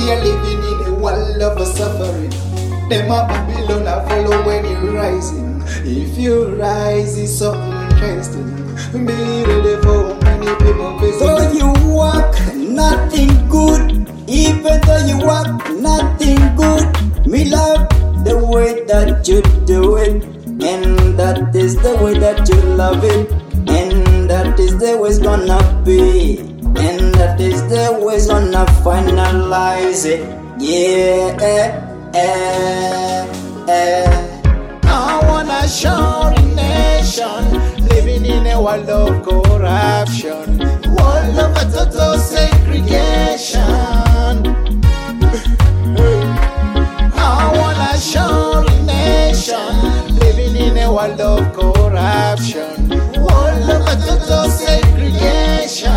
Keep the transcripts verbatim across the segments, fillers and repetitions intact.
we are living in a world of suffering. Them a Babylon a follow when you rising. If you rise, it's so interesting. Be ready for many people visit. Though you walk nothing good, even though you walk nothing good, me love the way that you do it, and that is the way that you love it, and that is the way it's gonna be, and that is the way it's gonna finalize it. Yeah, eh, eh, eh. I wanna show the nation living in a world of corruption, world of a total segregation. I wanna show the nation living in a world of corruption, world of a total segregation.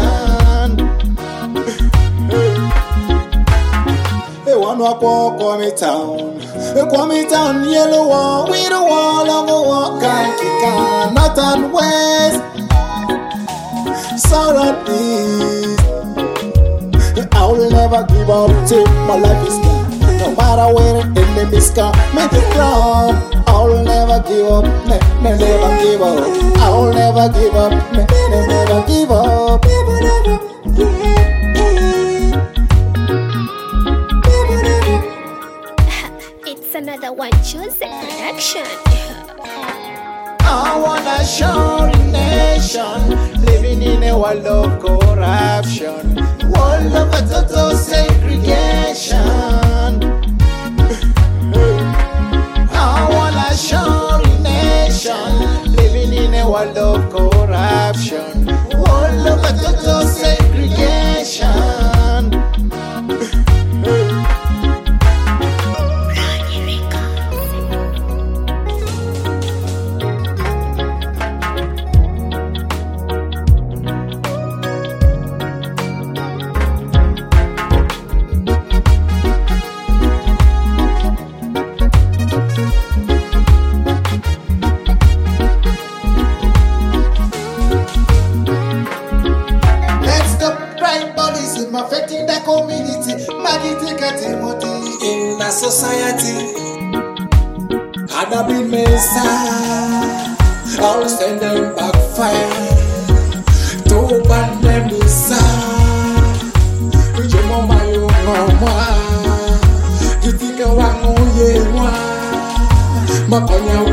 They want to walk on me town. They call me town yellow wall. We the wall of a walk. Can't north and west, south and east. I will never give up till my life is gone. No matter where the enemy's come, make it wrong. I will never give up, ne, ne, never give up. I will never give up, ne, ne, never give up. Never, never, yeah. It's another one chosen production. I wanna show the nation living in a world of corruption, world of a total segregation. I wanna show the nation living in a world of corruption, world of a total segregation. Affecting the community, in the society. Had I been Mesa, I'll send them back fire to ban them Mesa. Ujemo mayo mama, kitika wangu yewa, makonya